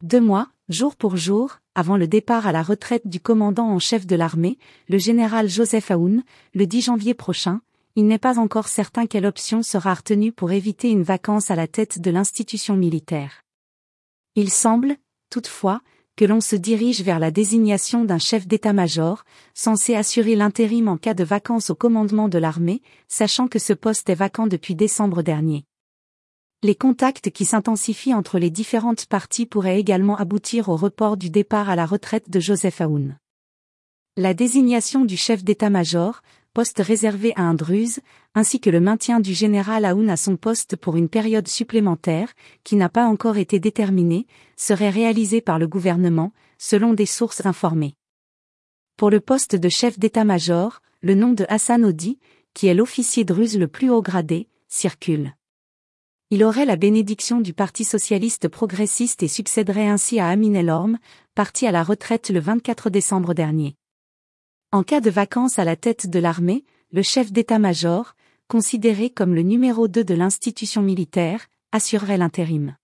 2 mois, jour pour jour, avant le départ à la retraite du commandant en chef de l'armée, le général Joseph Aoun, le 10 janvier prochain, il n'est pas encore certain quelle option sera retenue pour éviter une vacance à la tête de l'institution militaire. Il semble, toutefois, que l'on se dirige vers la désignation d'un chef d'état-major, censé assurer l'intérim en cas de vacance au commandement de l'armée, sachant que ce poste est vacant depuis décembre dernier. Les contacts qui s'intensifient entre les différentes parties pourraient également aboutir au report du départ à la retraite de Joseph Aoun. La désignation du chef d'état-major, poste réservé à un Druze, ainsi que le maintien du général Aoun à son poste pour une période supplémentaire, qui n'a pas encore été déterminée, serait réalisé par le gouvernement, selon des sources informées. Pour le poste de chef d'état-major, le nom de Hassan Odi, qui est l'officier druze le plus haut gradé, circule. Il aurait la bénédiction du Parti socialiste progressiste et succéderait ainsi à Amin El-Orm, parti à la retraite le 24 décembre dernier. En cas de vacance à la tête de l'armée, le chef d'état-major, considéré comme le numéro 2 de l'institution militaire, assurerait l'intérim.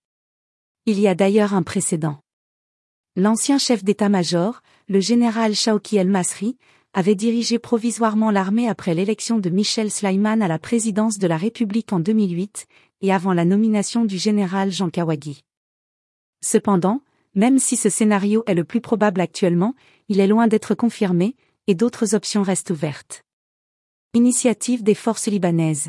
Il y a d'ailleurs un précédent. L'ancien chef d'état-major, le général Shawki El-Masri, avait dirigé provisoirement l'armée après l'élection de Michel Sleiman à la présidence de la République en 2008, et avant la nomination du général Jean Kawagi. Cependant, même si ce scénario est le plus probable actuellement, il est loin d'être confirmé, et d'autres options restent ouvertes. Initiative des forces libanaises.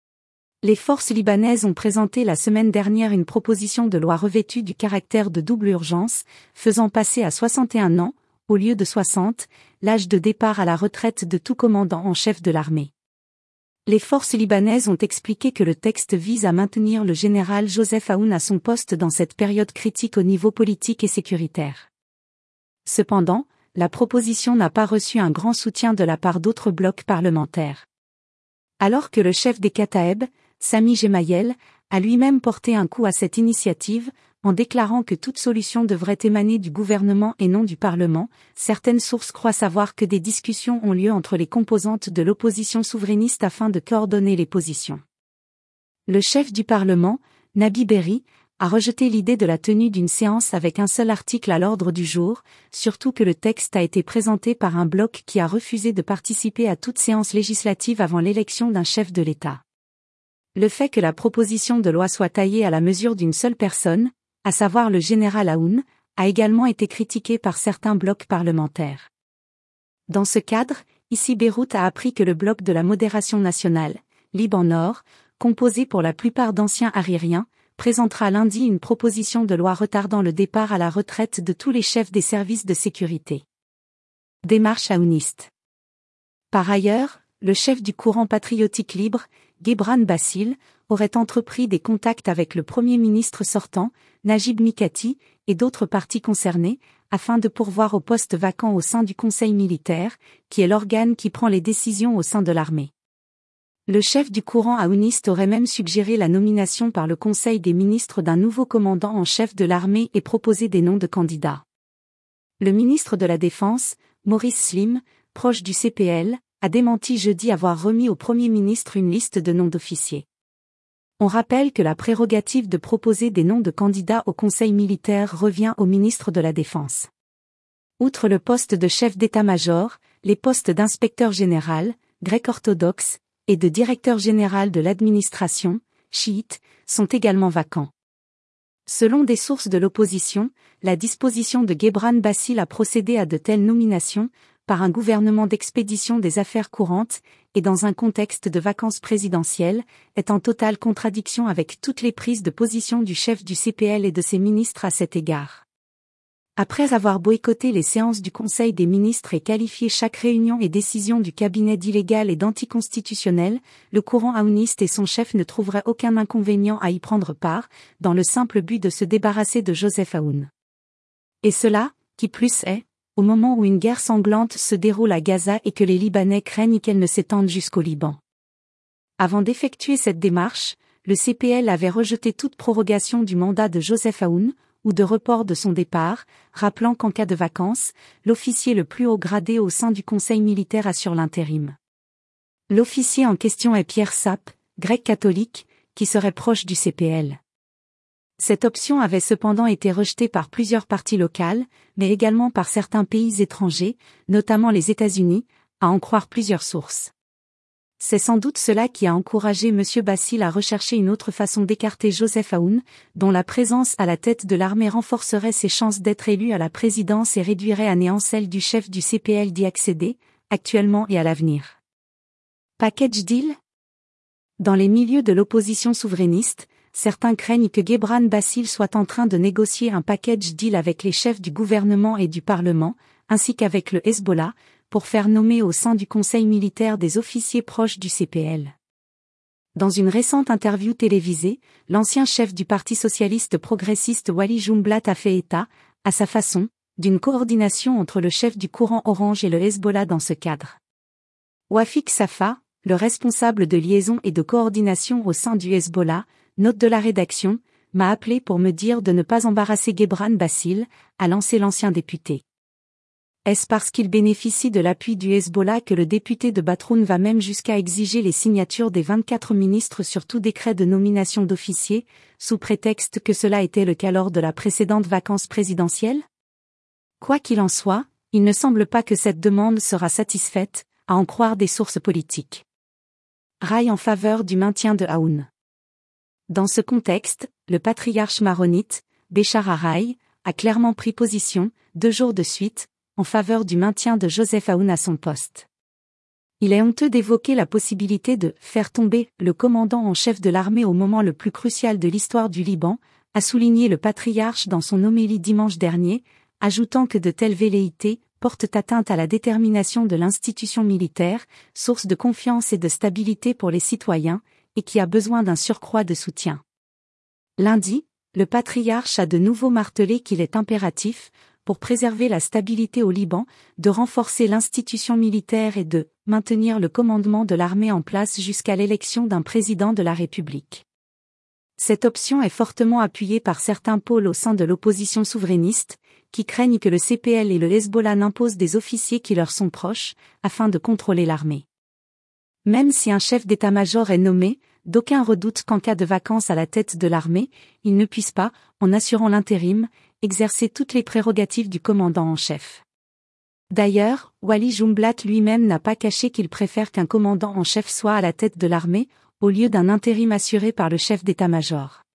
Les forces libanaises ont présenté la semaine dernière une proposition de loi revêtue du caractère de double urgence, faisant passer à 61 ans, au lieu de 60, l'âge de départ à la retraite de tout commandant en chef de l'armée. Les forces libanaises ont expliqué que le texte vise à maintenir le général Joseph Aoun à son poste dans cette période critique au niveau politique et sécuritaire. Cependant, la proposition n'a pas reçu un grand soutien de la part d'autres blocs parlementaires. Alors que le chef des Kataeb, Sami Gemayel, a lui-même porté un coup à cette initiative, en déclarant que toute solution devrait émaner du gouvernement et non du Parlement, certaines sources croient savoir que des discussions ont lieu entre les composantes de l'opposition souverainiste afin de coordonner les positions. Le chef du Parlement, Nabi Berri, a rejeté l'idée de la tenue d'une séance avec un seul article à l'ordre du jour, surtout que le texte a été présenté par un bloc qui a refusé de participer à toute séance législative avant l'élection d'un chef de l'État. Le fait que la proposition de loi soit taillée à la mesure d'une seule personne, à savoir le général Aoun, a également été critiqué par certains blocs parlementaires. Dans ce cadre, ici Beyrouth a appris que le bloc de la modération nationale, Liban Nord, composé pour la plupart d'anciens haririens, présentera lundi une proposition de loi retardant le départ à la retraite de tous les chefs des services de sécurité. Démarche aouniste. Par ailleurs, le chef du courant patriotique libre, Gebran Bassil, aurait entrepris des contacts avec le Premier ministre sortant, Najib Mikati, et d'autres parties concernées, afin de pourvoir au poste vacant au sein du Conseil militaire, qui est l'organe qui prend les décisions au sein de l'armée. Le chef du courant aouniste aurait même suggéré la nomination par le Conseil des ministres d'un nouveau commandant en chef de l'armée et proposé des noms de candidats. Le ministre de la Défense, Maurice Slim, proche du CPL, a démenti jeudi avoir remis au Premier ministre une liste de noms d'officiers. On rappelle que la prérogative de proposer des noms de candidats au Conseil militaire revient au ministre de la Défense. Outre le poste de chef d'état-major, les postes d'inspecteur général, grec orthodoxe, et de directeur général de l'administration, chiite, sont également vacants. Selon des sources de l'opposition, la disposition de Gebran Bassil à procéder à de telles nominations, par un gouvernement d'expédition des affaires courantes, et dans un contexte de vacances présidentielles, est en totale contradiction avec toutes les prises de position du chef du CPL et de ses ministres à cet égard. Après avoir boycotté les séances du Conseil des ministres et qualifié chaque réunion et décision du cabinet d'illégale et d'anticonstitutionnelle, le courant aouniste et son chef ne trouveraient aucun inconvénient à y prendre part, dans le simple but de se débarrasser de Joseph Aoun. Et cela, qui plus est, au moment où une guerre sanglante se déroule à Gaza et que les Libanais craignent qu'elle ne s'étende jusqu'au Liban. Avant d'effectuer cette démarche, le CPL avait rejeté toute prorogation du mandat de Joseph Aoun, ou de report de son départ, rappelant qu'en cas de vacances, l'officier le plus haut gradé au sein du Conseil militaire assure l'intérim. L'officier en question est Pierre Sapp, grec catholique, qui serait proche du CPL. Cette option avait cependant été rejetée par plusieurs partis locales, mais également par certains pays étrangers, notamment les États-Unis, à en croire plusieurs sources. C'est sans doute cela qui a encouragé M. Bassil à rechercher une autre façon d'écarter Joseph Aoun, dont la présence à la tête de l'armée renforcerait ses chances d'être élu à la présidence et réduirait à néant celle du chef du CPL d'y accéder, actuellement et à l'avenir. Package deal ? Dans les milieux de l'opposition souverainiste, certains craignent que Gebran Bassil soit en train de négocier un package deal avec les chefs du gouvernement et du Parlement, ainsi qu'avec le Hezbollah, pour faire nommer au sein du Conseil militaire des officiers proches du CPL. Dans une récente interview télévisée, l'ancien chef du Parti socialiste progressiste Wally Jumblatt a fait état, à sa façon, d'une coordination entre le chef du courant orange et le Hezbollah dans ce cadre. Wafik Safa, le responsable de liaison et de coordination au sein du Hezbollah, note de la rédaction, m'a appelé pour me dire de ne pas embarrasser Gebran Bassil, a lancé l'ancien député. Est-ce parce qu'il bénéficie de l'appui du Hezbollah que le député de Batroun va même jusqu'à exiger les signatures des 24 ministres sur tout décret de nomination d'officiers, sous prétexte que cela était le cas lors de la précédente vacance présidentielle ? Quoi qu'il en soit, il ne semble pas que cette demande sera satisfaite, à en croire des sources politiques. Rail en faveur du maintien de Aoun. Dans ce contexte, le patriarche maronite, Béchar Haraï, a clairement pris position, 2 jours de suite, en faveur du maintien de Joseph Aoun à son poste. Il est honteux d'évoquer la possibilité de « faire tomber » le commandant en chef de l'armée au moment le plus crucial de l'histoire du Liban, a souligné le patriarche dans son homélie dimanche dernier, ajoutant que de telles velléités portent atteinte à la détermination de l'institution militaire, source de confiance et de stabilité pour les citoyens, et qui a besoin d'un surcroît de soutien. Lundi, le patriarche a de nouveau martelé qu'il est impératif, pour préserver la stabilité au Liban, de renforcer l'institution militaire et de maintenir le commandement de l'armée en place jusqu'à l'élection d'un président de la République. Cette option est fortement appuyée par certains pôles au sein de l'opposition souverainiste, qui craignent que le CPL et le Hezbollah n'imposent des officiers qui leur sont proches, afin de contrôler l'armée. Même si un chef d'état-major est nommé, d'aucuns redoutent qu'en cas de vacance à la tête de l'armée, il ne puisse pas, en assurant l'intérim, exercer toutes les prérogatives du commandant en chef. D'ailleurs, Wally Jumblatt lui-même n'a pas caché qu'il préfère qu'un commandant en chef soit à la tête de l'armée, au lieu d'un intérim assuré par le chef d'état-major.